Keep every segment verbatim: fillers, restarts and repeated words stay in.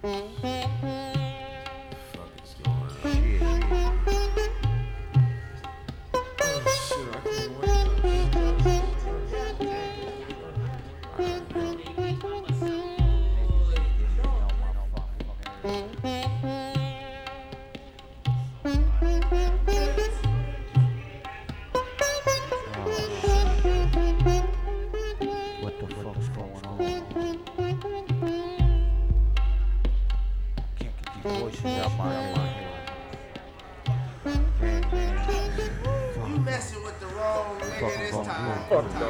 What the fuck's going on? Can't get these voices out my head. Damn, man. You messing with the wrong nigga Fucking this wrong time.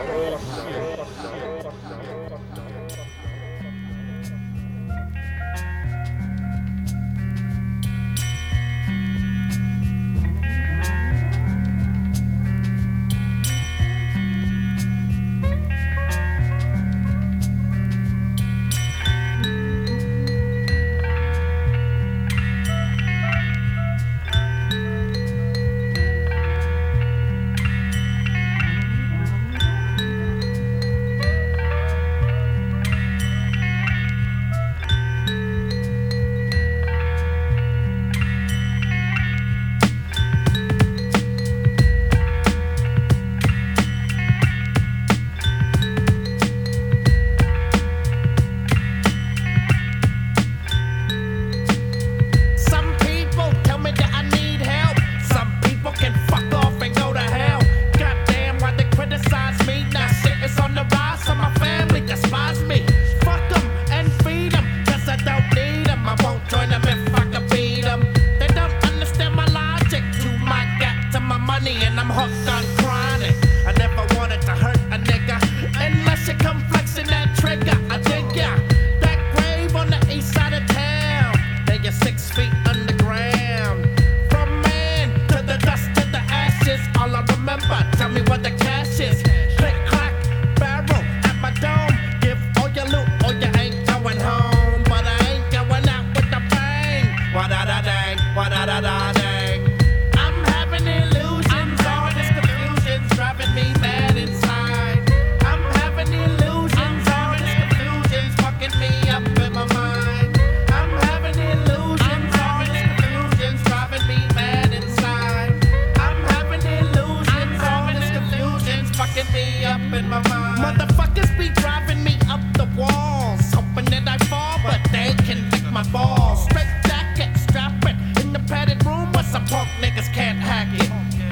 Some people tell me that I need help. Some people can fuck off and go to hell. Goddamn, why they criticize me? Now shit is on the rise, so my family despise me. Fuck them and feed them, cause I don't need them. I won't join them if I can beat them. They don't understand my logic. To my gap, to my money, and I'm hooked on chronic. I never wanted to hurt a nigga unless you come flexing that trigger. I dig ya. That grave on the east side of town. Now you're six feet underground. From man to the dust to the ashes. All I remember, tell me what the cash is. Click, clack, barrel at my dome. Give all your loot or you ain't going home. But I ain't going out with the bang. Wa-da-da-dang, wa-da-da-da-dang. I'm having illusions. All this confusion's driving me mad inside. I'm having illusions. All this confusion's fucking me up in my mind. I'm having illusions. All this confusion's driving me mad inside. I'm having illusions. All this confusion's fucking me up in my mind. Motherfuckers be driving me up the walls, hoping that I fall, but they can lick my balls. Straight jacket, strap it in the padded room where some punk niggas can't hack it.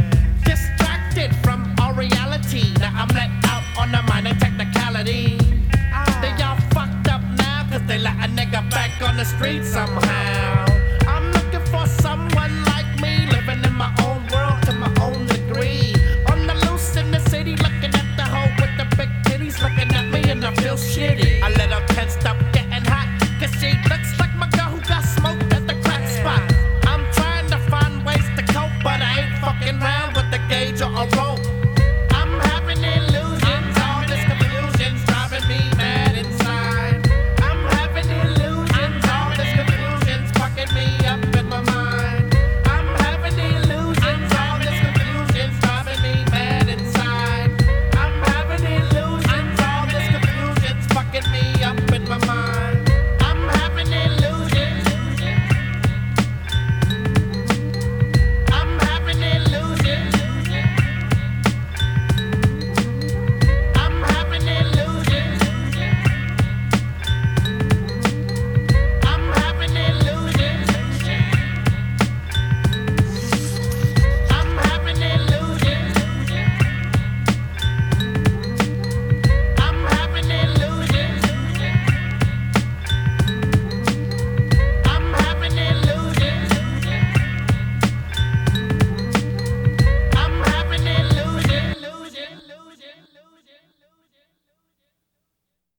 Distracted from all reality, now I'm let out on a minor technicality. They all fucked up now, cause they let a nigga back on the street somehow.